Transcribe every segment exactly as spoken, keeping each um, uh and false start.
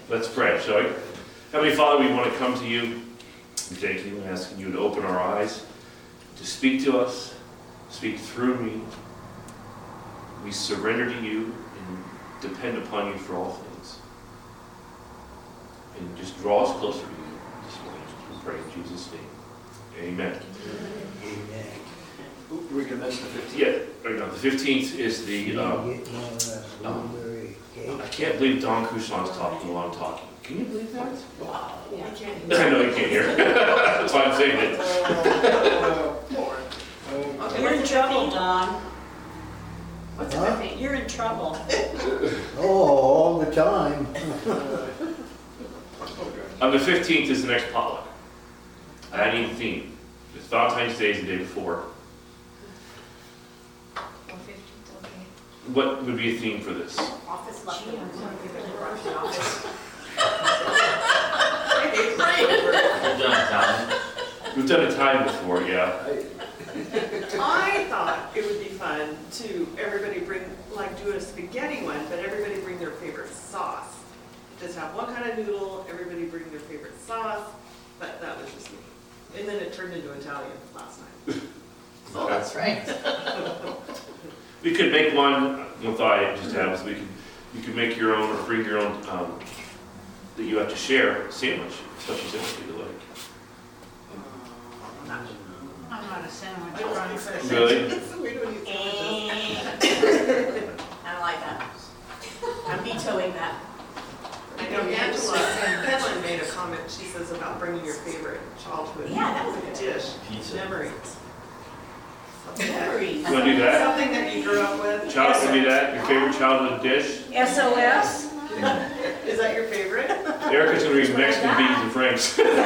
Let's pray, shall we? Heavenly Father, we want to come to you. We thank you and asking you to open our eyes, to speak to us, speak through me. We surrender to you and depend upon you for all things. And just draw us closer to you this morning. We pray in Jesus' name. Amen. Amen. We can mention the fifteenth. Yeah, right now, the fifteenth is the, um, um, I can't believe Don Couchon's talking while I'm talking. Can you believe that? Wow. Yeah. I know you can't hear. That's why I'm saying it. Okay, you're in trouble, Don. What's Huh? the fifteen? You're in trouble. Oh, all the time. On the fifteenth is the next potluck. I need a theme. It's Valentine's Day is the day before. What would be a theme for this? Office leftovers. We've done it, Tom. We've done a time before, yeah. I thought it would be fun to everybody bring, like do a spaghetti one, but everybody bring their favorite sauce. Just have one kind of noodle, everybody bring their favorite sauce, but that was just me. And then it turned into Italian last night. Oh, that's right. We could make one, one thought I just had was we could, you could make your own or bring your own, um, that you have to share sandwich, special sandwich you like. I'm not a sandwich runner. Really? We don't eat sandwiches. Eh. I don't like that. I'm vetoing that. I know Angela Hedlund made a comment, she says, about bringing your favorite childhood Yeah, that was a good dish, Pizza. memories. Memories. You wanna do that? Something that you grew up with. Child, can do that? Your favorite childhood dish? S O S? Is that your favorite? Erica's gonna read Mexican beans and franks.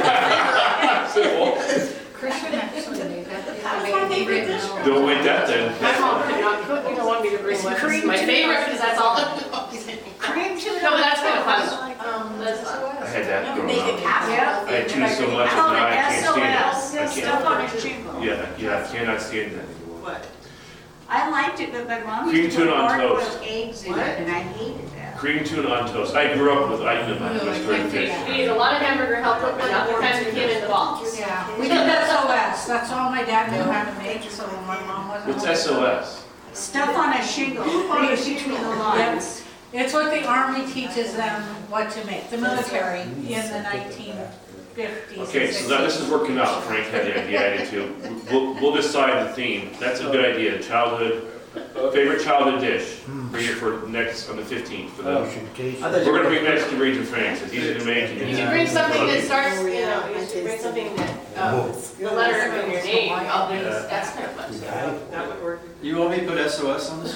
Simple. Christian actually made that. That was my favorite dish. Don't wait that then. My mom could not cook, you don't want me to bring one. This is my favorite because that's all. Cream cheese. No, but that's kind of fun. Um, That's fun. I had that No, growing make a up. casserole. I had tuna so much I that call now I it can't stand S it. I O S. Stuff on can't. a shingle. Yeah, yeah, I cannot stand that anymore. What? I liked it, but my mom Cream used to put tuna on hard-boiled toast. eggs in What? it, and I hated that. Cream tuna on toast. I grew up with, I didn't know No, I much can't great do fish. that. We ate a lot of hamburger helper, but not the kind that came in the box. Yeah, we did S O S, that's all my dad knew how to make, so my mom wasn't. What's S O S? Stuff on a shingle, read between the lines. It's what the army teaches them what to make, the military in the nineteen fifties. Okay, so that, this is working out. Frank had the idea, I did too. We'll, we'll decide the theme. That's a good idea. Childhood, favorite childhood dish. Bring it for next, on the fifteenth. For Oh, the, should taste I it. thought you we're were gonna bring Mexican beans and franks. It's easy to make. You should bring something that starts, you know, you should bring something that, um, the letter of your name, I'll bring, that's kind of fun. too. That would work. You want me to put S O S on this? Save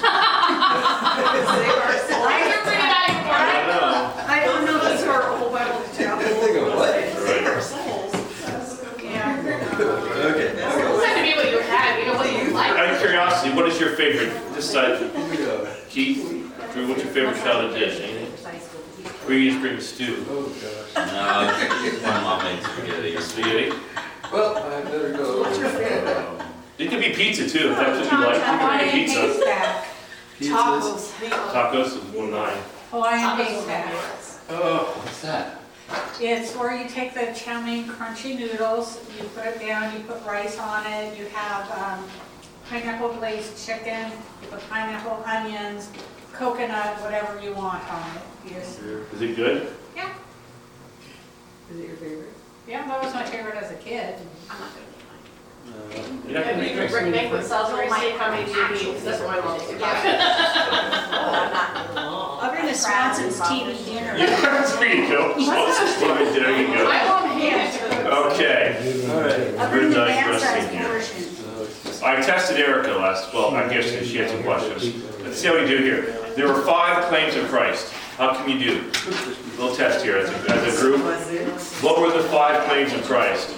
our souls. Why are you bringing that I don't know. I don't know, that's our old Bible chapel. Think of what? Save our souls. Yeah. Okay. It doesn't have to be what you had, you know, what you like. Out of curiosity, what is your favorite? This side, Yeah. Keith, Drew, what's your favorite childhood dish? Anything? Or you just bring a stew? Oh, gosh. No, my mom made spaghetti. Spaghetti? Well, I better go. What's your favorite? It could be pizza too, if that's what you like. You can make Hawaiian pizza. haystack, Pizzas. Tacos is one nine. Hawaiian haystack. Oh, What's that? It's where you take the chow mein crunchy noodles, you put it down, you put rice on it, you have um, pineapple glazed chicken, you put pineapple, onions, coconut, whatever you want on it. You just, Is it good? yeah, Is it your favorite? yeah, that was my favorite as a kid. I'm not gonna make mine. You're not Yeah, gonna you make can bring Mexican make the food. Salisbury steak, how many do you need? Because that's what my mom did. Oh, I'm not. I'll bring the Swanson's T V dinner. Yeah, there you go. Right, there you go. My mom hated it. Okay. all right. I'll bring the Very man digressing size here. portion. I tested Erica last, well, I guess she had some questions. Let's see how we do here. There were five claims of Christ. How can you do? A little test here as a, as a group. What were the five claims of Christ?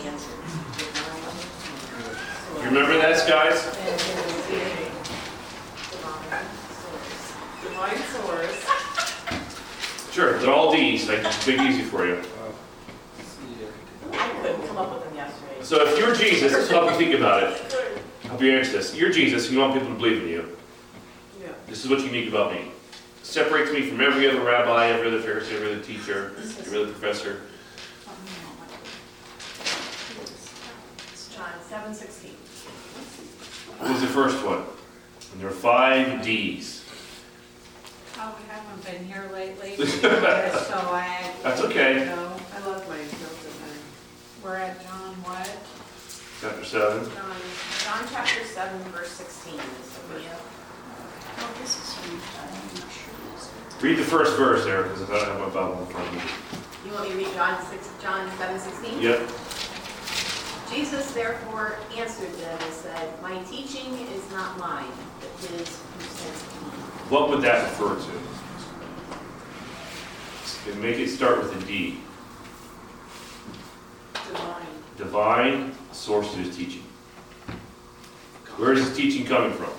You remember that, guys? Divine source. Sure, they're all D's, like big easy for you. I couldn't come up with them yesterday. So if you're Jesus, let's help you think about it. Help you answer this. You're Jesus, and you want people to believe in you. Yeah. This is what's unique about me. separates me from every other rabbi, every other Pharisee, every other teacher, every other professor. John seven sixteen. What was the first one? And there are five D's. Oh, we haven't been here lately, so I, That's okay. no, I love my notes in there. we're at John what? Chapter seven. John, John chapter seven, verse sixteen is Sophia. Oh, this is from, I'm not sure this. Read the first verse there, because I don't have my Bible in front of me. You want me to read John six, John seven sixteen? Yep. Jesus therefore answered them and said, my teaching is not mine, but his who sent me. What would that refer to? And make it start with a D. Divine. Divine source of his teaching. Where is his teaching coming from?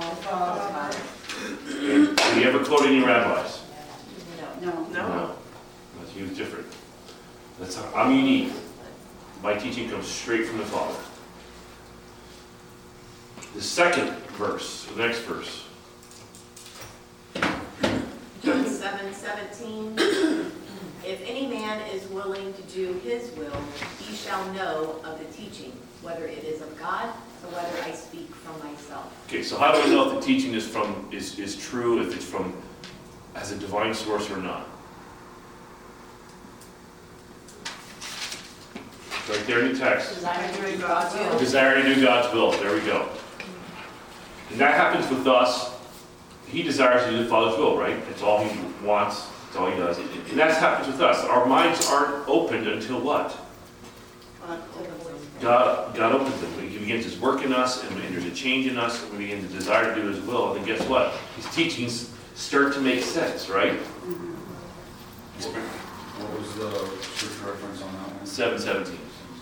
And did he ever quote any rabbis? No. No. No. That's, he was different. That's how, I'm unique. My teaching comes straight from the Father. The second verse, the next verse. John seven seventeen. If any man is willing to do his will, he shall know of the teaching, whether it is of God or whether I speak from myself. Okay, so how do we know if the teaching is from is, is true, if it's from as a divine source or not? Right there in the text. Desire to do God's will. Desire to do God's will. There we go. And that happens with us. He desires to do the Father's will, right? That's all he wants. That's all he does. And that happens with us. Our minds aren't opened until what? God, God opens them. He begins his work in us, and there's a change in us, and we begin to desire to do his will. And then guess what? His teachings start to make sense, right? What was the scripture reference on that one? seven seventeen.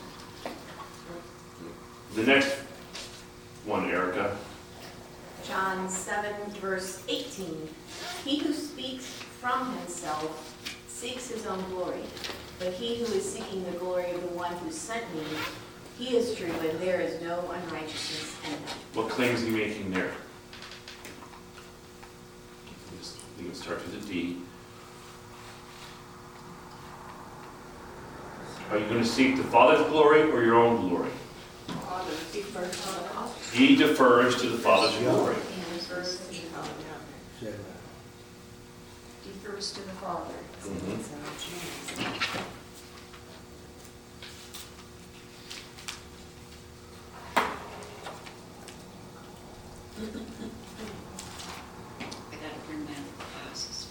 The next one, Erica. John seven, verse eighteen. He who speaks from himself seeks his own glory, but he who is seeking the glory of the one who sent me, he is true, and there is no unrighteousness in him. What claim is he making there? I think it starts with a D. Are you going to seek the Father's glory or your own glory? Father, speak first on the Father. He defers to the Father's glory. Say that. Defers to the Father. Mhm. I gotta bring my glasses.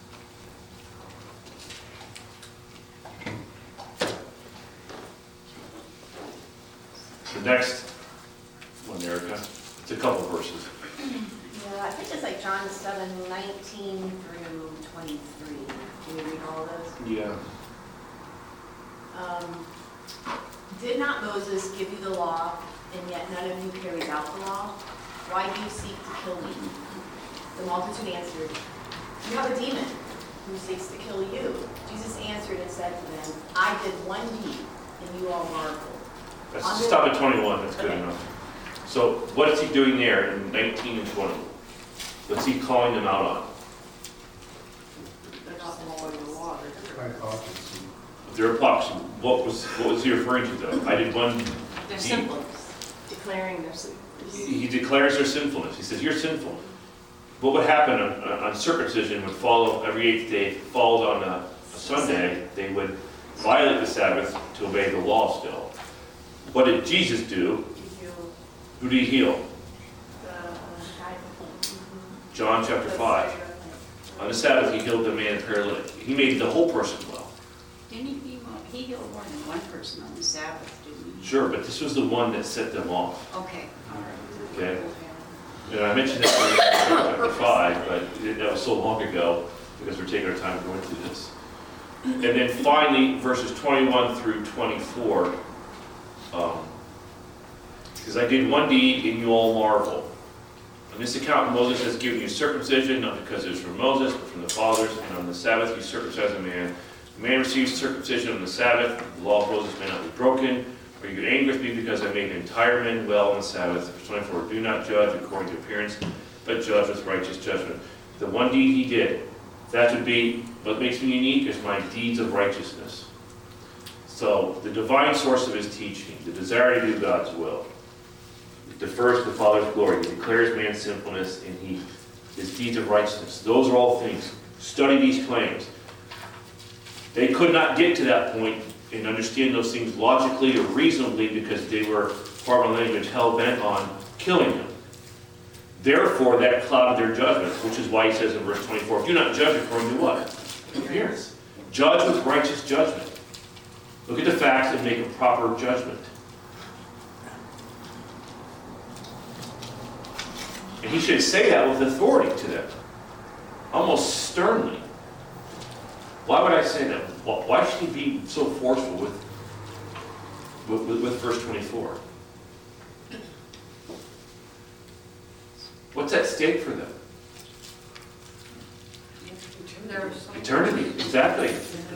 The next one, Erica, it's a couple verses. Yeah, I think it's like John seven, nineteen through twenty-three. Can you read all of those? Yeah. Um, Did not Moses give you the law, and yet none of you carries out the law? Why do you seek to kill me? The multitude answered, you have a demon who seeks to kill you. Jesus answered and said to them, I did one deed, and you all marvel. Let's just stop at twenty-one, that's good Okay. enough. So what is he doing there in nineteen and twenty? What's he calling them out on? They're not following the law. They're Hypocrisy. Their hypocrisy. What was, what was he referring to though? I did one They're deed. simple. Declaring their sin. He he declares their sinfulness. He says, you're sinful. What would happen on, on circumcision would follow every eighth day. If it falls on a, a Sunday, they would violate the Sabbath to obey the law still. What did Jesus do? You Who did he heal? the, John chapter five. On the Sabbath, he healed the man paralytic. He made the whole person well. Didn't he, he mo- he healed more than one person on the Sabbath, didn't he? Sure, but this was the one that set them off. Okay, all right. Okay. And I mentioned this in chapter five, but it- that was so long ago because we're taking our time going through this. And then finally, verses twenty-one through twenty-four. Um, because I did one deed and you all marvel. On this account, Moses has given you circumcision, not because it was from Moses, but from the fathers, and on the Sabbath you circumcise a man. The man receives circumcision on the Sabbath, the law of Moses may not be broken. Or you get angry with me because I made entire men well on the Sabbath. Verse twenty-four, do not judge according to appearance, but judge with righteous judgment. the one deed he did. That would be, what makes me unique is my deeds of righteousness. So, the divine source of his teaching, the desire to do God's will, it defers to the Father's glory, he declares man's sinfulness, and he, his deeds of righteousness. Those are all things. Study these claims. They could not get to that point and understand those things logically or reasonably because they were, part of the language, hell-bent on killing him. Therefore, that clouded their judgment, which is why he says in verse twenty-four, do not judge according to what? Appearance. Judge with righteous judgment. Look at the facts and make a proper judgment. And he should say that with authority to them, almost sternly. Why would I say that? Why should he be so forceful with, with, with, with verse twenty-four? What's at stake for them? Eternity, exactly.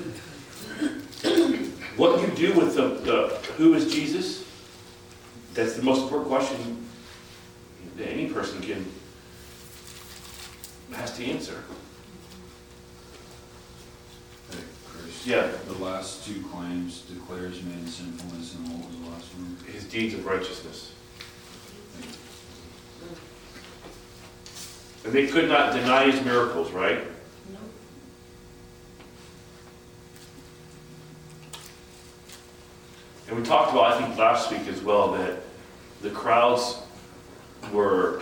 What you do with the, the who is Jesus, that's the most important question that any person can has to answer. Hey, Chris. Yeah. The last two claims declares man's sinfulness, and what was the last one? His deeds of righteousness. And they could not deny his miracles, right? No. And we talked about, I think, last week as well, that the crowds were,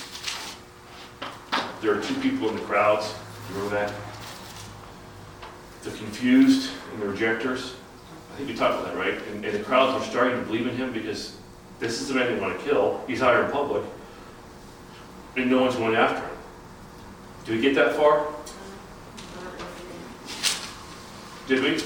there are two people in the crowds, remember that? The confused and the rejectors. I think we talked about that, right? And, and the crowds were starting to believe in him because this is the man they want to kill. He's out here in public. And no one's going after him. Did we get that far? Did we?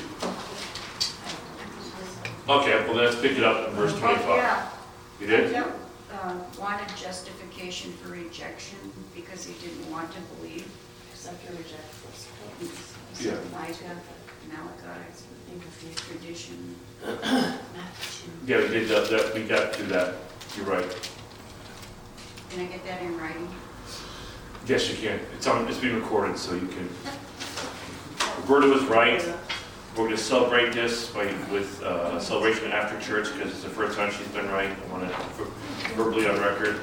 Okay, well let's pick it up in verse twenty-five. Yeah. You did? Yep. Uh, wanted justification for rejection because he didn't want to believe. Except you reject this. Yeah. Micah, Malachi, tradition. Yeah, we did that, that, we got to that. You're right. Can I get that in writing? Yes, you can. It's on, it's being recorded, so you can. Roberta was right. We're going to celebrate this by, with uh, a celebration after church because it's the first time she's been right. I want to verbally on record.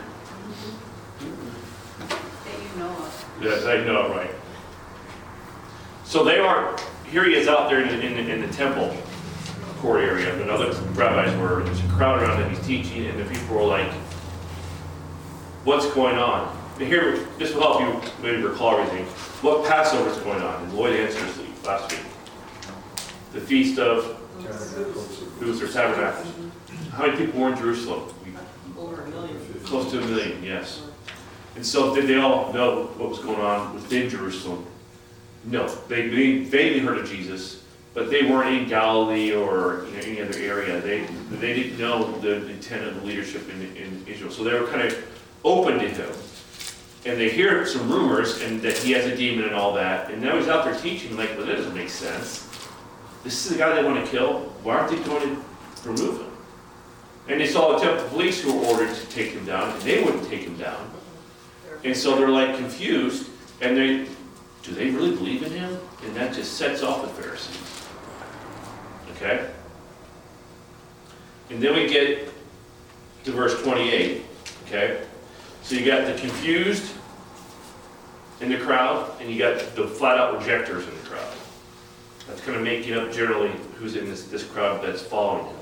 That you know of. Yes, I know, right. So they are, here he is out there in the, in the, in the temple court area. And other rabbis were, there's a crowd around him, he's teaching, and the people were like, what's going on? And here, this will help you maybe recall everything. What Passover is going on? And Lloyd answered this last week. The feast of Booths or Tabernacles. How many people were in Jerusalem? Over a million. Close to a million, yes. And so did they all know what was going on within Jerusalem? No. They they vaguely heard of Jesus, but they weren't in Galilee or you know, any other area. They they didn't know the intent of the leadership in, in Israel. So they were kind of open to him. And they hear some rumors and that he has a demon and all that. And now he's out there teaching like, well, that doesn't make sense. This is the guy they want to kill. Why aren't they going to remove him? And they saw the temple police who were ordered to take him down, and they wouldn't take him down. And so they're like confused, and they, do they really believe in him? And that just sets off the Pharisees. Okay? And then we get to verse twenty-eight. Okay? So you got the confused in the crowd, and you got the flat-out rejectors in the crowd. That's kind of making up generally who's in this, this crowd that's following him.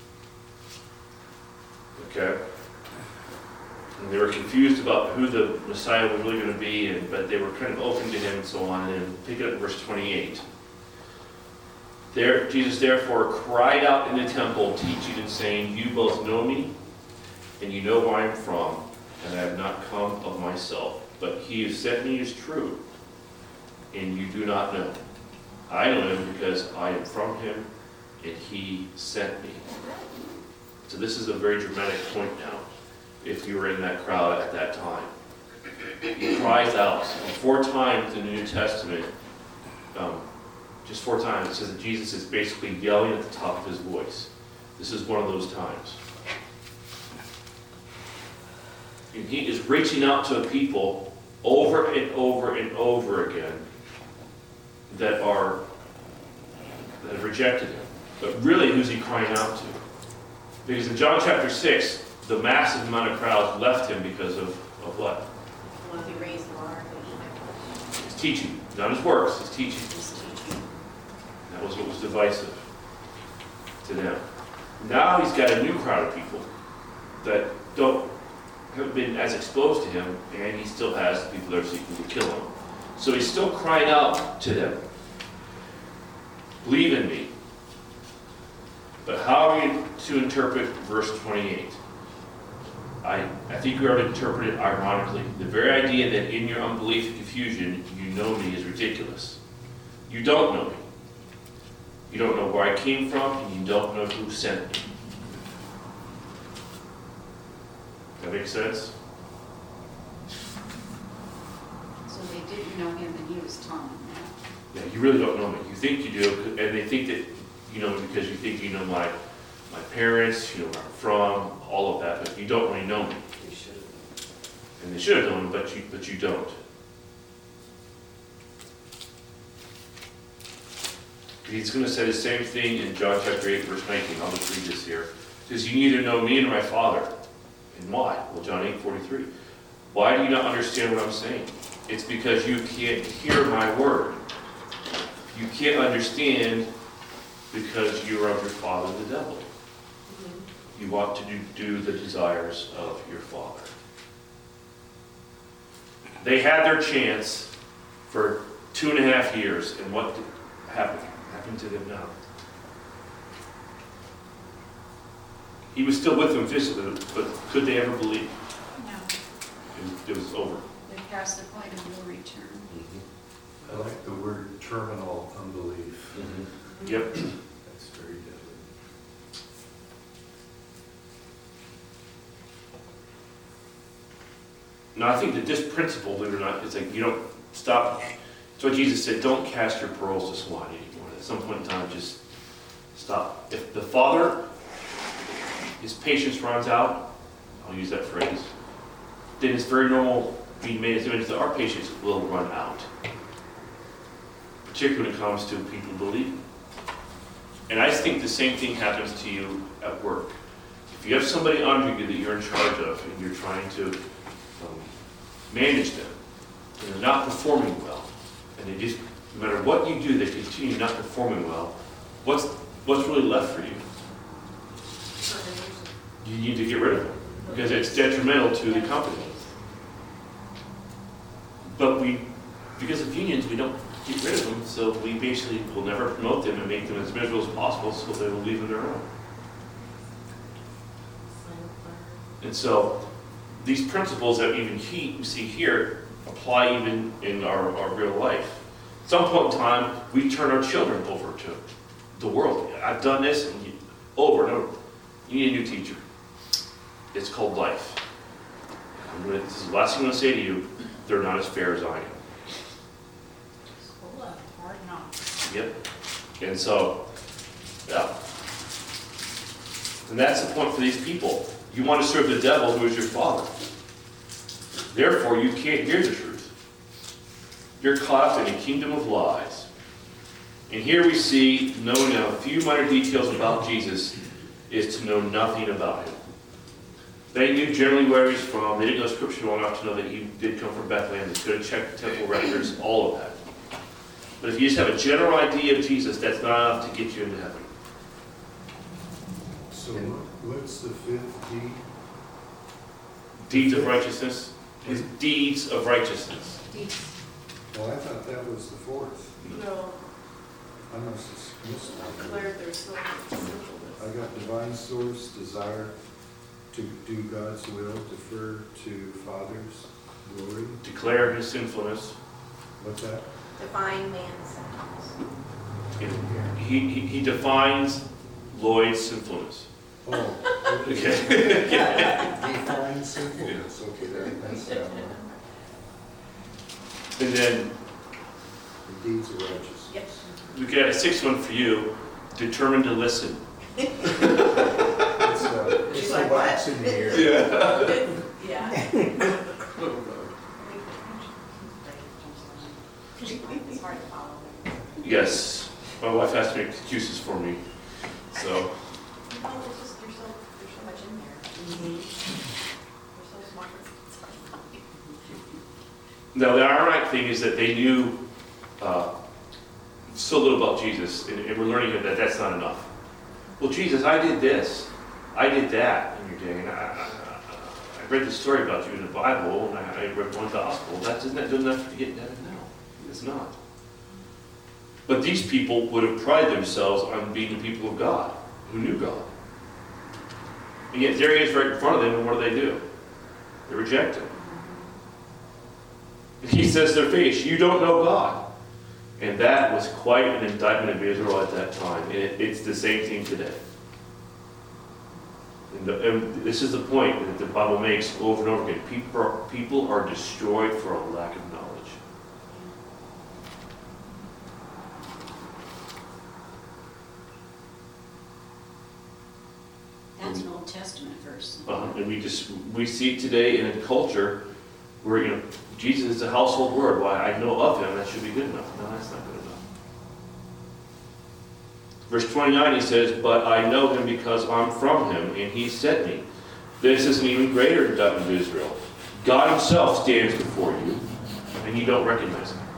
Okay? And they were confused about who the Messiah was really going to be, and, but they were kind of open to him and so on. And pick it up in verse twenty-eight. There, Jesus therefore cried out in the temple, teaching and saying, you both know me, and you know where I am from, and I have not come of myself, but he who sent me is true, and you do not know. I know him because I am from him, and he sent me. So this is a very dramatic point now, if you were in that crowd at that time. He cries out. And four times in the New Testament, um, just four times, it says that Jesus is basically yelling at the top of his voice. This is one of those times. And he is reaching out to a people over and over and over again that are, that have rejected him. But really, who's he crying out to? Because in John chapter six, the massive amount of crowds left him because of, of what? Well, he raised the bar. His teaching, not his works, his teaching. His teaching. That was what was divisive to them. Now he's got a new crowd of people that don't haven't been as exposed to him, and he still has the people that are seeking to kill him. So he's still crying out to them, believe in me. But how are we to interpret verse twenty-eight? I, I think we are to interpret it ironically. The very idea that in your unbelief and confusion, you know me is ridiculous. You don't know me. You don't know where I came from, and you don't know who sent me. That makes sense? So they didn't know him and he was telling them that. Yeah, you really don't know me. You think you do, and they think that you know me because you think you know my my parents, you know where I'm from, all of that, but you don't really know me. You should have. And they should have known, but you but you don't. He's going to say the same thing in John chapter eight, verse nineteen. I'll just read this here. It says, you neither know me nor my Father. And why? Well, John eight, forty-three. Why do you not understand what I'm saying? It's because you can't hear my word. You can't understand because you are of your father, the devil. You want to do, do the desires of your father. They had their chance for two and a half years, and what happened? Happened to them now. He was still with them physically, but could they ever believe? No, It was, it was over. they passed the point of no return. I like the word terminal unbelief. Yep. That's very deadly. Now, I think that this principle, believe it or not, it's like you don't stop. It's what Jesus said, don't cast your pearls to swine anymore. At some point in time, just stop. If the Father, his patience runs out, I'll use that phrase, then it's very normal being made as image that our patience will run out. Particularly when it comes to people believing. And I think the same thing happens to you at work. If you have somebody under you that you're in charge of and you're trying to um, manage them, and they're not performing well, and they just, no matter what you do, they continue not performing well, what's what's really left for you? You need to get rid of them, because it's detrimental to the company. But we, because of unions, we don't get rid of them, so we basically will never promote them and make them as miserable as possible, so they will leave on their own. And so, these principles that even he, we see here apply even in our, our real life. At some point in time, we turn our children over to the world. I've done this and you, over and over. You need a new teacher. It's called life. I'm gonna, this is the last thing I'm going to say to you. They're not as fair as I am. School of hard knocks. Yep. And so, yeah. And that's the point for these people. You want to serve the devil, who is your father. Therefore, you can't hear the truth. You're caught up in a kingdom of lies. And here we see, knowing a few minor details about Jesus is to know nothing about him. They knew generally where he's from. They didn't know Scripture well enough to know that he did come from Bethlehem. They could have checked the temple records, all of that. But if you just have a general idea of Jesus, that's not enough to get you into heaven. So what's the fifth deed? Deeds of righteousness is deeds of righteousness. Well, I thought that was the fourth. No, I must have missed I one. declared their soul I sinfulness. got divine source, desire to do God's will, defer to Father's glory. Declare his sinfulness. What's that? Define man's sentence. And He, he, he defines Lloyd's sinfulness. Oh, okay. Okay. Define sinfulness. Okay, that, that's that one. And then The deeds of righteousness. Yep. we could add a sixth one for you, determined to listen. It's, uh, it's She's the like, wax what? in here. Yeah. Yes, my wife has to make excuses for me, so. No, it's just, you're so, there's so much in there. You're so smart. Now, the ironic thing is that they knew uh, so little about Jesus, and, and we're learning that that's not enough. Well, Jesus, I did this, I did that in your day, and I, I, I read the story about you in the Bible, and I, I read one gospel. That doesn't that doesn't have to get that? No, it's not. But these people would have prided themselves on being the people of God, who knew God. And yet there he is right in front of them, and what do they do? They reject him. And he says to their face, you don't know God. And that was quite an indictment of Israel at that time. And it, it's the same thing today. And, the, and this is the point that the Bible makes over and over again. People are, people are destroyed for a lack of knowledge. That's an Old Testament verse. Uh, and we just we see it today in a culture where, you know, Jesus is a household word. Why I know of him, that should be good enough. No, that's not good enough. Verse twenty-nine, he says, but I know him because I'm from him, and he sent me. This is an even greater indictment of Israel. God himself stands before you, and you don't recognize him.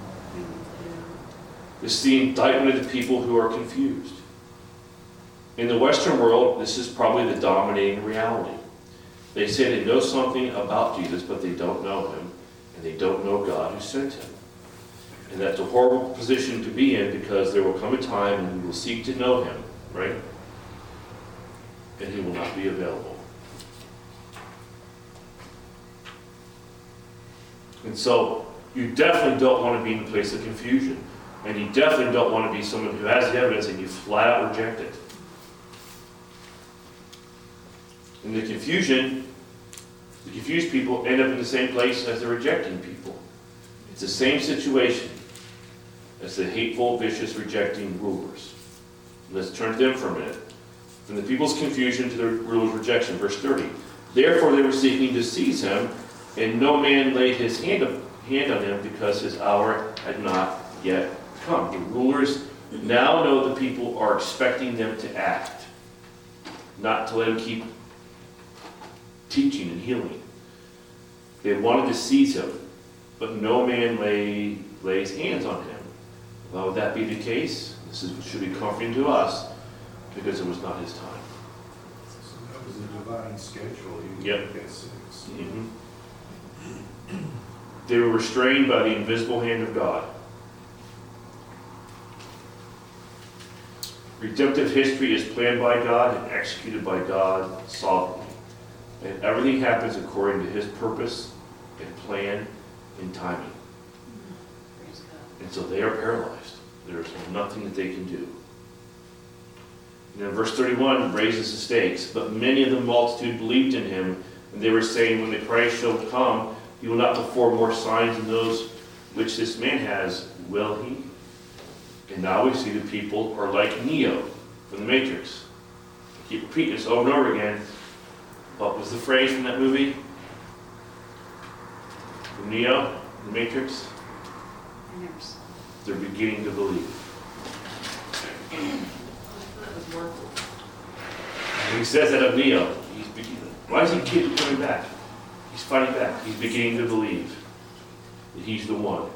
This is the indictment of the people who are confused. In the Western world, this is probably the dominating reality. They say they know something about Jesus, but they don't know him, and they don't know God who sent him. And that's a horrible position to be in, because there will come a time when we will seek to know him, right? And he will not be available. And so, you definitely don't want to be in a place of confusion. And you definitely don't want to be someone who has the evidence and you flat out reject it. And the confusion, the confused people end up in the same place as the rejecting people. It's the same situation as the hateful, vicious, rejecting rulers. Let's turn to them for a minute. From the people's confusion to the ruler's rejection. Verse thirty. Therefore they were seeking to seize him, and no man laid his hand, up, hand on him, because his hour had not yet come. The rulers now know the people are expecting them to act, not to let them keep teaching and healing. They wanted to seize him, but no man lay, lays hands on him. Why would that be the case? This is, should be comforting to us, because it was not his time. So that was a divine schedule. You Yep. get six. Mm-hmm. They were restrained by the invisible hand of God. Redemptive history is planned by God and executed by God sovereignly. And everything happens according to his purpose and plan and timing. Praise God. And so they are paralyzed. There is nothing that they can do. And then verse thirty-one raises the stakes. But many of the multitude believed in him, and they were saying, when the Christ shall come, he will not perform more signs than those which this man has, will he? And now we see the people are like Neo from the Matrix. I keep repeating this over and over again. What was the phrase from that movie? From Neo, the Matrix? I never saw They're beginning to believe. That was more. And he says that of Neo. He's beginning. Why is he keep coming back? He's fighting back. He's beginning to believe that he's the one.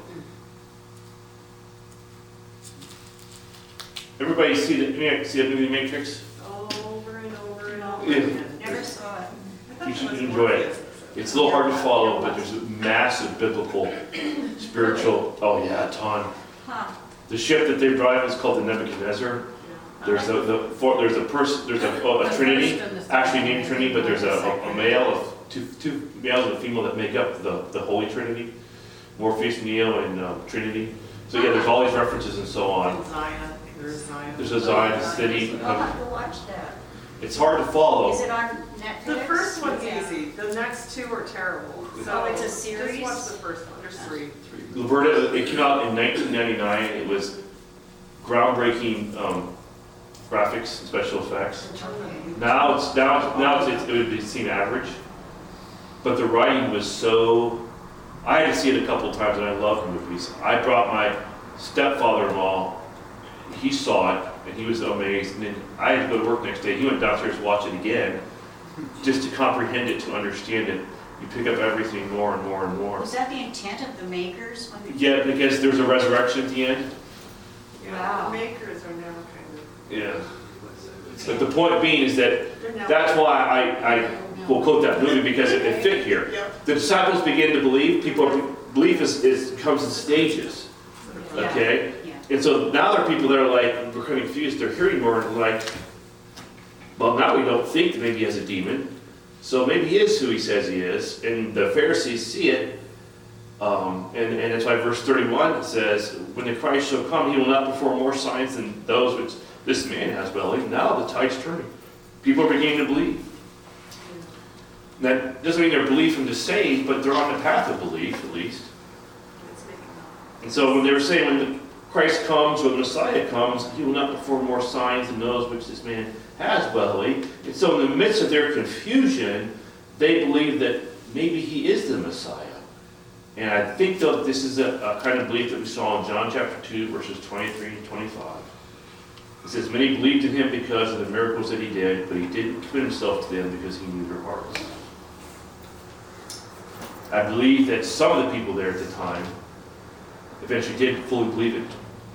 Everybody see the see that movie Matrix? Over and over and over Yeah. again. Never saw it. I thought You that should was enjoy more it. business. It's a little hard to follow, but there's a massive biblical, spiritual. Oh yeah, a ton. Huh. The ship that they drive is called the Nebuchadnezzar. Yeah. There's a the for, there's a person there's a, oh, a Trinity, actually named Trinity, but there's a, a, a male of two two males and a female that make up the, the Holy Trinity, Morpheus, Neo, and um, Trinity. So yeah, there's all these references and so on. And Zion, there's Zion. There's a Zion city. I'll Um, have to watch that. it's hard to follow. Is it on Netflix? The first one's Yeah. easy, the next two are terrible. So Oh, it's a Just series? watch the first one, there's three. Luberta, it came out in nineteen ninety-nine. It was groundbreaking um, graphics and special effects. Now it's now now it's, it would be seen average, but the writing was so. I had to see it a couple of times, and I love movies. I brought my stepfather-in-law, he saw it, and he was amazed, and then I had to go to work next day. He went downstairs to watch it again, just to comprehend it, to understand it. You pick up everything more and more and more. Was that the intent of the makers when they? Yeah, because there's a resurrection at the end. Yeah, Wow. the makers are never kind of, Yeah. But the point being is that they're never. that's why I, I will quote that movie, because it, it fit here. Yep. The disciples begin to believe. People belief is, is comes in stages. Yeah. Okay? Yeah. And so now there are people that are like, we're kind of confused, they're hearing more and like, well, now we don't think that maybe he has a demon, so maybe he is who he says he is, and the Pharisees see it, um, and, and that's why verse thirty-one says, when the Christ shall come, he will not perform more signs than those which this man has believed. Now the tide's turning. People are beginning to believe. That doesn't mean they're believing to save, but they're on the path of belief, at least. It's making up. And so when they were saying, when the Christ comes or the Messiah comes, he will not perform more signs than those which this man has believed. And so in the midst of their confusion, they believe that maybe he is the Messiah. And I think that this is a, a kind of belief that we saw in John chapter two, verses twenty-three and twenty-five. It says, many believed in him because of the miracles that he did, but he didn't commit himself to them because he knew their hearts. I believe that some of the people there at the time eventually did fully believe it.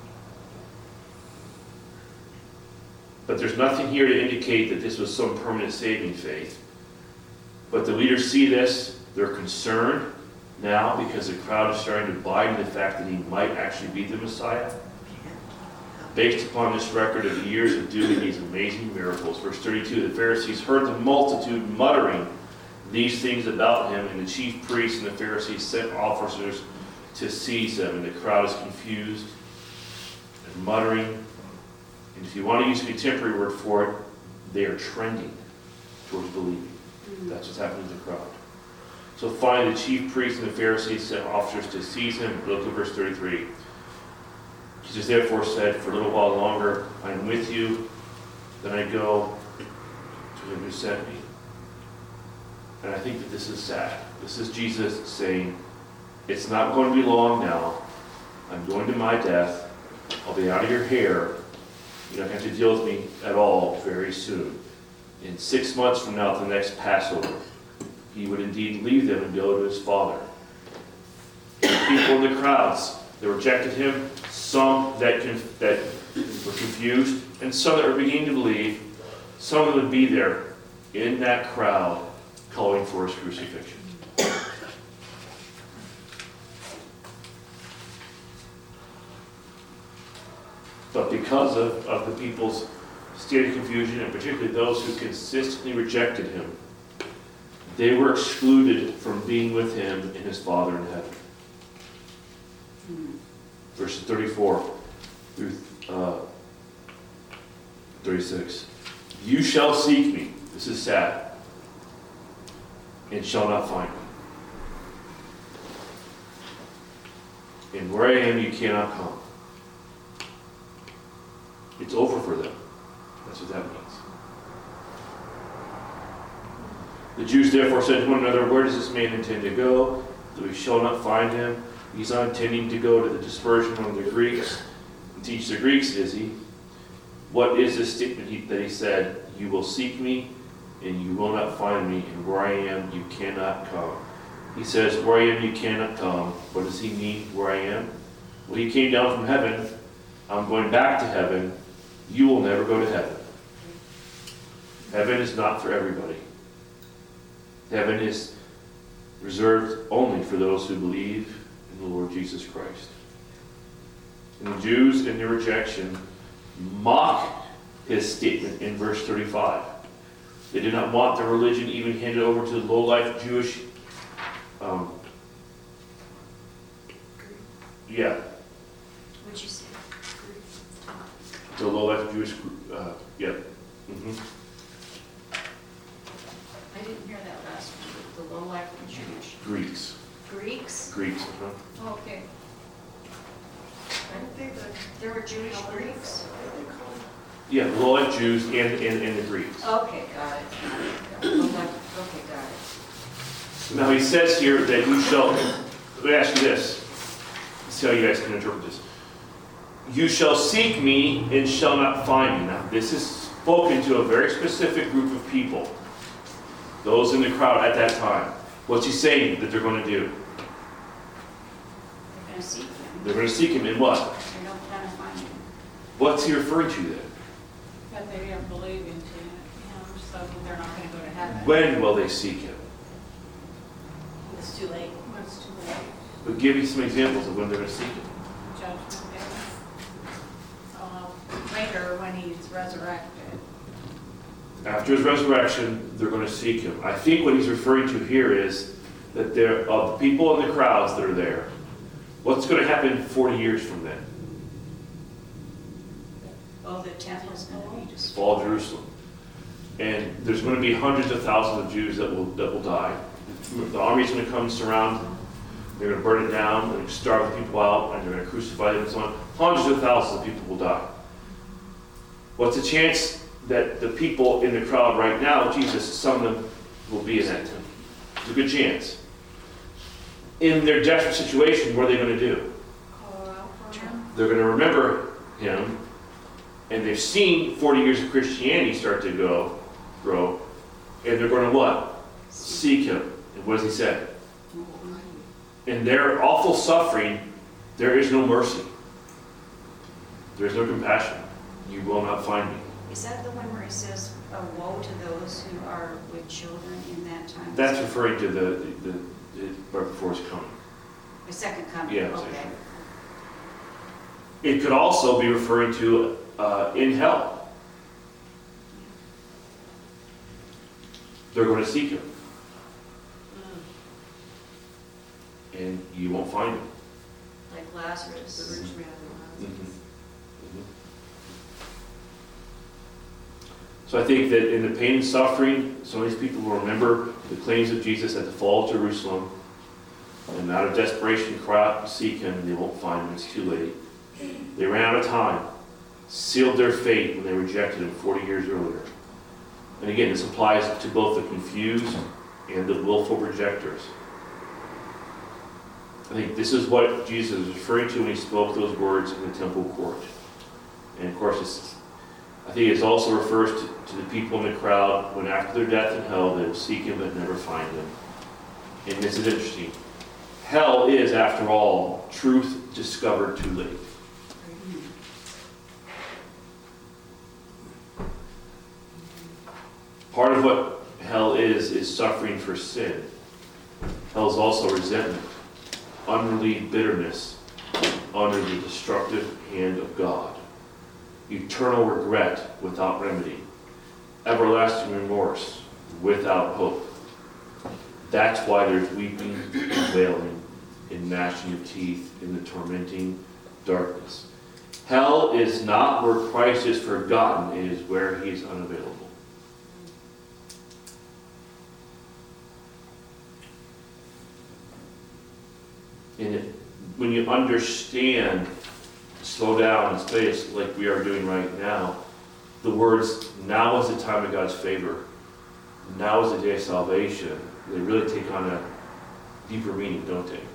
But there's nothing here to indicate that this was some permanent saving faith. But the leaders see this, they're concerned now because the crowd is starting to buy into the fact that he might actually be the Messiah. Based upon this record of years of doing these amazing miracles. Verse thirty-two, the Pharisees heard the multitude muttering these things about him, and the chief priests and the Pharisees sent officers to seize him, and the crowd is confused and muttering. And if you want to use a contemporary word for it, they are trending towards believing. That's what's happening to the crowd. So finally, the chief priests and the Pharisees sent officers to seize him. Look at verse thirty-three. Jesus therefore said, for a little while longer, I am with you, then I go to him who sent me. And I think that this is sad. This is Jesus saying, it's not going to be long now. I'm going to my death. I'll be out of your hair. You don't have to deal with me at all very soon. In six months from now, the next Passover, he would indeed leave them and go to his Father. People in the crowds, they rejected him. Some that, conf- that were confused, and some that were beginning to believe. Some that would be there in that crowd calling for his crucifixion. But because of, of the people's state of confusion, and particularly those who consistently rejected him, they were excluded from being with him and his Father in heaven. Verses thirty-four through uh, thirty-six. You shall seek me, this is sad, and shall not find me. And where I am, you cannot come. It's over for them. That's what that means. The Jews therefore said to one another, where does this man intend to go? That we shall not find him. He's not intending to go to the dispersion among the Greeks and teach the Greeks, is he? What is this statement he, that he said, you will seek me and you will not find me, and where I am you cannot come? He says, where I am you cannot come. What does he mean, where I am? Well, he came down from heaven. I'm going back to heaven. You will never go to heaven. Heaven is not for everybody. Heaven is reserved only for those who believe in the Lord Jesus Christ. And the Jews, in their rejection, mock his statement in verse thirty-five. They did not want their religion even handed over to the low-life Jewish, um, yeah, What'd you say? the low-life Jewish, uh, yeah. Mm-hmm. I didn't hear that last one, the low-life Jewish. Greeks. Greeks? Greeks, uh-huh. Okay. I don't think that. There were Jewish Greeks? Yeah, the low-life Jews and, and, and the Greeks. Okay, got it. Got it. Low-life- Okay, got it. Now he says here that you shall, let me ask you this. Let's see how you guys can interpret this. You shall seek me and shall not find me. Now, this is spoken to a very specific group of people. Those in the crowd at that time. What's he saying that they're going to do? They're gonna seek him. They're going to seek him in what? They don't plan to find him. What's he referring to then? But they didn't believe in him, so they're not gonna go to heaven. When will they seek him? It's too late. It's too late. But give me some examples of when they're going to seek him. Judgment day. Uh, Later, when he's resurrected. After his resurrection, they're going to seek him. I think what he's referring to here is that there of the people in the crowds that are there, what's going to happen forty years from then? Oh, the temple's gonna be destroyed. Fall of Jerusalem. And there's going to be hundreds of thousands of Jews that will that will die. The army's going to come and surround them. They're going to burn it down, they're going to starve the people out, and they're going to crucify them and so on. Hundreds of thousands of people will die. What's the chance that the people in the crowd right now, Jesus, some of them will be in that temple? It's a good chance. In their desperate situation, what are they going to do? Call out for him. They're going to remember him, and they've seen forty years of Christianity start to go, grow, and they're going to what? Seek him. And what does he say? In their awful suffering, there is no mercy. There is no compassion. You will not find me. Is that the one where he says, "A woe to those who are with children in that time"? That's referring to the, the, the right before his coming. The second coming, Yeah, okay. second. It could also be referring to uh, in hell. They're going to seek him. And you won't find him. Like Lazarus. The rich man and Lazarus. So I think that in the pain and suffering, some of these people will remember the claims of Jesus at the fall of Jerusalem, and out of desperation cry out and seek him, and they won't find him. It's too late. They ran out of time, sealed their fate when they rejected him forty years earlier. And again, this applies to both the confused and the willful rejectors. I think this is what Jesus was referring to when he spoke those words in the temple court. And of course, it's, I think it also refers to, to the people in the crowd when after their death in hell, they will seek him but never find him. And this is interesting. Hell is, after all, truth discovered too late. Part of what hell is, is suffering for sin. Hell is also resentment, unrelieved bitterness under the destructive hand of God, eternal regret without remedy, everlasting remorse without hope. That's why there's weeping and wailing and gnashing of teeth in the tormenting darkness. Hell is not where Christ is forgotten, it is where he is unavailable. And it, when you understand, slow down and space like we are doing right now, the words, now is the time of God's favor, now is the day of salvation, they really take on a deeper meaning, don't they?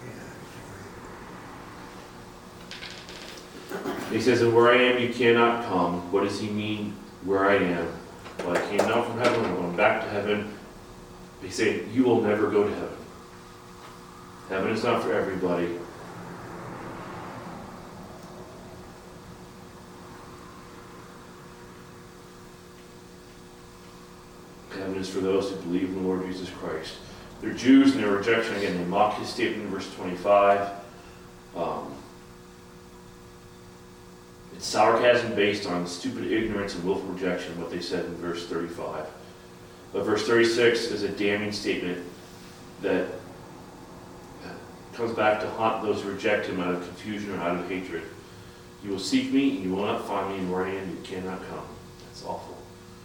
He says, and where I am, you cannot come. What does he mean, where I am? Well, I came down from heaven, I'm going back to heaven. He's saying, you will never go to heaven. Heaven is not for everybody. Heaven is for those who believe in the Lord Jesus Christ. They're Jews and their rejection, again, they mock his statement in verse twenty-five. Um, it's sarcasm based on stupid ignorance and willful rejection, what they said in verse thirty-five. But verse thirty-six is a damning statement that comes back to haunt those who reject him out of confusion or out of hatred. You will seek me, and you will not find me, and where I am, you cannot come. That's awful.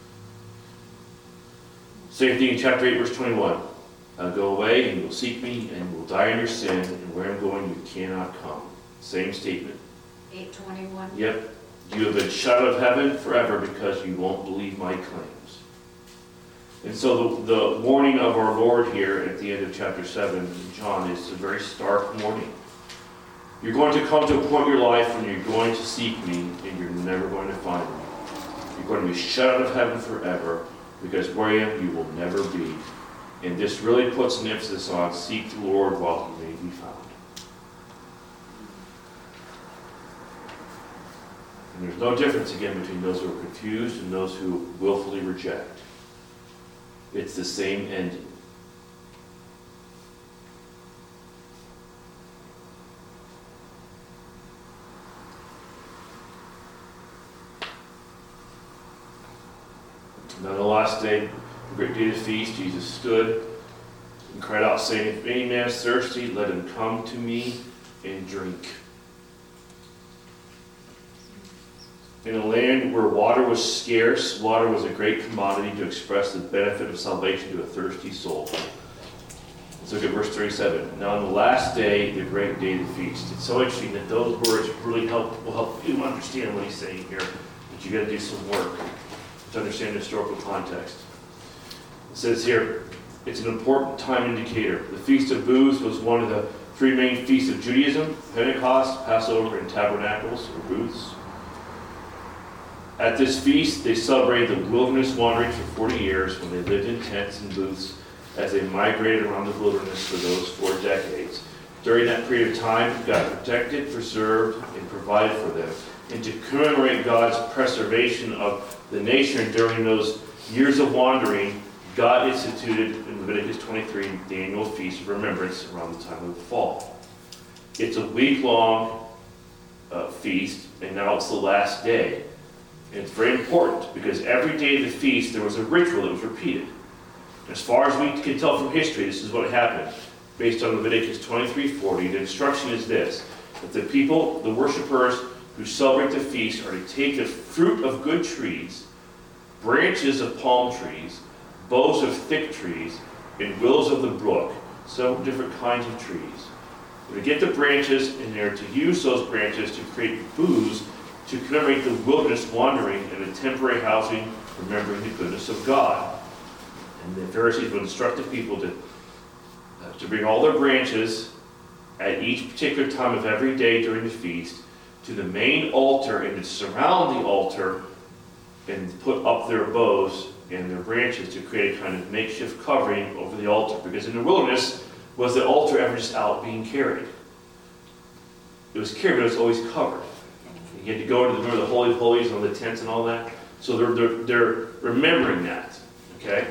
Same thing in chapter eight, verse twenty-one. I'll go away, and you will seek me, and you will die in your sin, and where I'm going, you cannot come. Same statement. eight twenty-one. Yep. You have been shut out of heaven forever because you won't believe my claims. And so the, the warning of our Lord here at the end of chapter seven, John, is a very stark warning. You're going to come to a point in your life when you're going to seek me and you're never going to find me. You're going to be shut out of heaven forever because where I am, you will never be. And this really puts an emphasis on seek the Lord while he may be found. And there's no difference, again, between those who are confused and those who willfully reject. It's the same ending. And on the last day, the great day of the feast, Jesus stood and cried out, saying, "If any man is thirsty, let him come to me and drink." In a land where water was scarce, water was a great commodity to express the benefit of salvation to a thirsty soul. Let's look at verse thirty-seven. Now on the last day, the great day of the feast. It's so interesting that those words really help will help you understand what he's saying here. But you got to do some work to understand the historical context. It says here, it's an important time indicator. The Feast of Booths was one of the three main feasts of Judaism: Pentecost, Passover, and Tabernacles, or Booths. At this feast, they celebrated the wilderness wanderings for forty years when they lived in tents and booths as they migrated around the wilderness for those four decades. During that period of time, God protected, preserved, and provided for them. And to commemorate God's preservation of the nation during those years of wandering, God instituted in Leviticus twenty-three the annual Feast of Remembrance around the time of the fall. It's a week-long uh, feast, and now it's the last day. And it's very important because every day of the feast there was a ritual that was repeated. As far as we can tell from history, this is what happened. Based on Leviticus twenty-three forty, the instruction is this: that the people, the worshipers who celebrate the feast, are to take the fruit of good trees, branches of palm trees, boughs of thick trees, and willows of the brook, several different kinds of trees. They're to get the branches and they're to use those branches to create booths to commemorate the wilderness wandering and the temporary housing, remembering the goodness of God. And the Pharisees would instruct the people to, uh, to bring all their branches at each particular time of every day during the feast to the main altar and to surround the altar and put up their boughs and their branches to create a kind of makeshift covering over the altar. Because in the wilderness, was the altar ever just out being carried? It was carried, but it was always covered. You had to go into the, the Holy of Holies and the tents and all that. So they're, they're, they're remembering that, okay?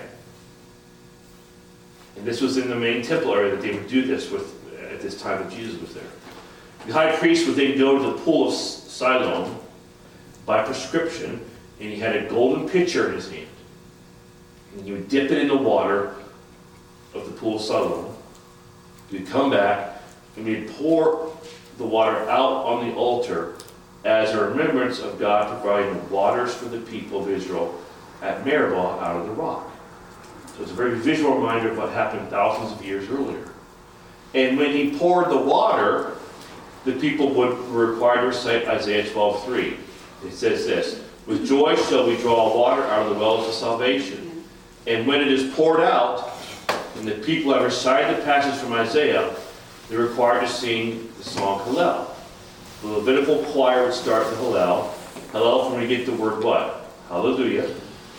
And this was in the main temple area that they would do this with at this time that Jesus was there. The high priest would then go to the pool of Siloam by prescription, and he had a golden pitcher in his hand. And he would dip it in the water of the pool of Siloam. He'd come back, and he'd pour the water out on the altar as a remembrance of God providing waters for the people of Israel at Meribah out of the rock. So it's a very visual reminder of what happened thousands of years earlier. And when he poured the water, the people would were required to recite Isaiah twelve three. It says this: "With joy shall we draw water out of the wells of salvation." And when it is poured out, and the people have recited the passage from Isaiah, they're required to sing the song Hallel. The Levitical choir would start the Hallel. Hallel, from where we get the word what? Hallelujah.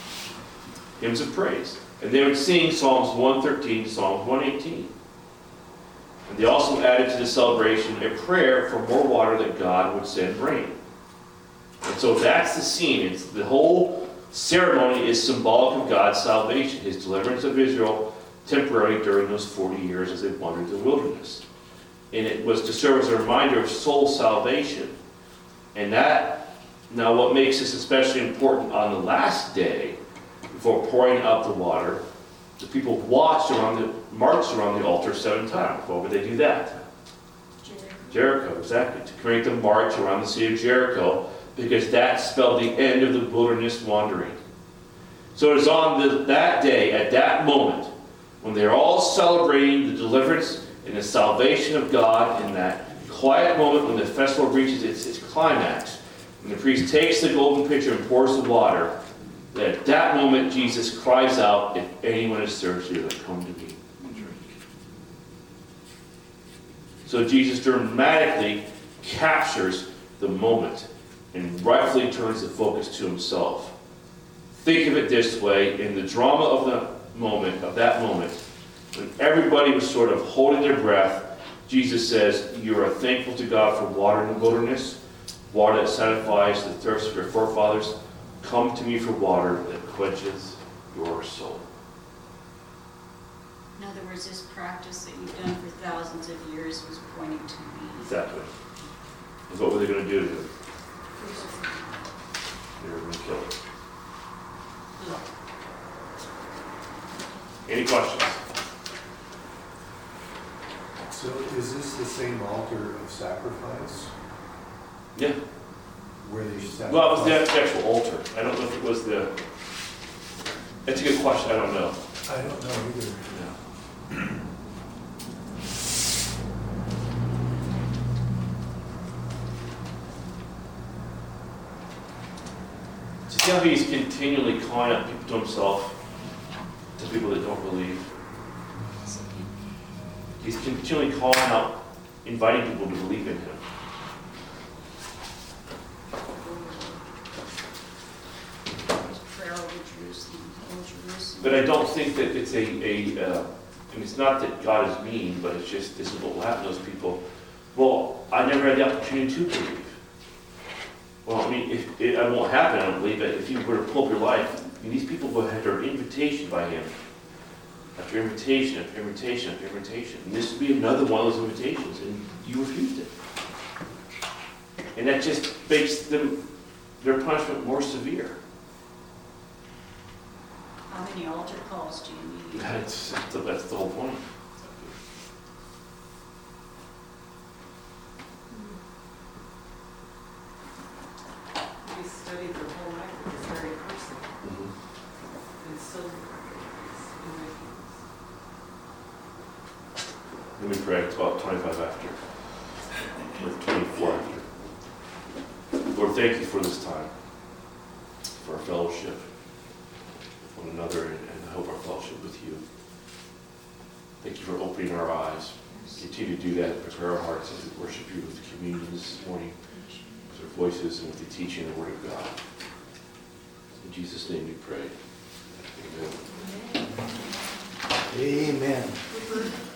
Hymns of praise. And they would sing Psalms one thirteen to Psalms one eighteen. And they also added to the celebration a prayer for more water that God would send rain. And so that's the scene. It's, the whole ceremony is symbolic of God's salvation, his deliverance of Israel temporarily during those forty years as they wandered the wilderness. And it was to serve as a reminder of soul salvation. And that, now what makes this especially important on the last day, before pouring out the water, the people watched around the, marched around the altar seven times. Why would they do that? Jericho. Jericho, exactly. To create the march around the city of Jericho, because that spelled the end of the wilderness wandering. So it is on the, that day, at that moment, when they're all celebrating the deliverance and the salvation of God, in that quiet moment when the festival reaches its, its climax, and the priest takes the golden pitcher and pours the water, that at that moment Jesus cries out, "If anyone is thirsty, let come to me and drink." So Jesus dramatically captures the moment and rightfully turns the focus to himself. Think of it this way, in the drama of the moment, of that moment, when everybody was sort of holding their breath, Jesus says, you are thankful to God for water in the wilderness, water that satisfies the thirst of your forefathers. Come to me for water that quenches your soul. In other words, this practice that you've done for thousands of years was pointing to me. Exactly. And what were they going to do to him? They were going to kill him. Any questions? So is this the same altar of sacrifice Yeah. where they sacrifice? Well, it was the actual altar. I don't know if it was the... That's a good question. I don't know. I don't know either. Yeah. So see how he's continually calling out people to himself, to people that don't believe. He's continually calling out, inviting people to believe in him. Prayer over Jerusalem, over Jerusalem. But I don't think that it's a, a uh, and it's not that God is mean, but it's just, this is what will happen to those people. Well, I never had the opportunity to believe. Well, I mean, if it, it won't happen, I don't believe, but if you were to pull up your life, I mean, these people will have their invitation by him. After invitation, after invitation, after invitation. And this would be another one of those invitations, and you refused it. And that just makes them, their punishment more severe. How many altar calls do you need? That's, that's the, that's the whole point. We studied their whole life with this very person, Mhm. and still is in my hands. Let me pray. It's about twenty-five after. Or twenty-four after. Lord, thank you for this time, for our fellowship with one another, and, and I hope our fellowship with you. Thank you for opening our eyes. Continue to do that and prepare our hearts as we worship you with the communion this morning, with our voices and with the teaching of the Word of God. In Jesus' name we pray. Amen. Amen.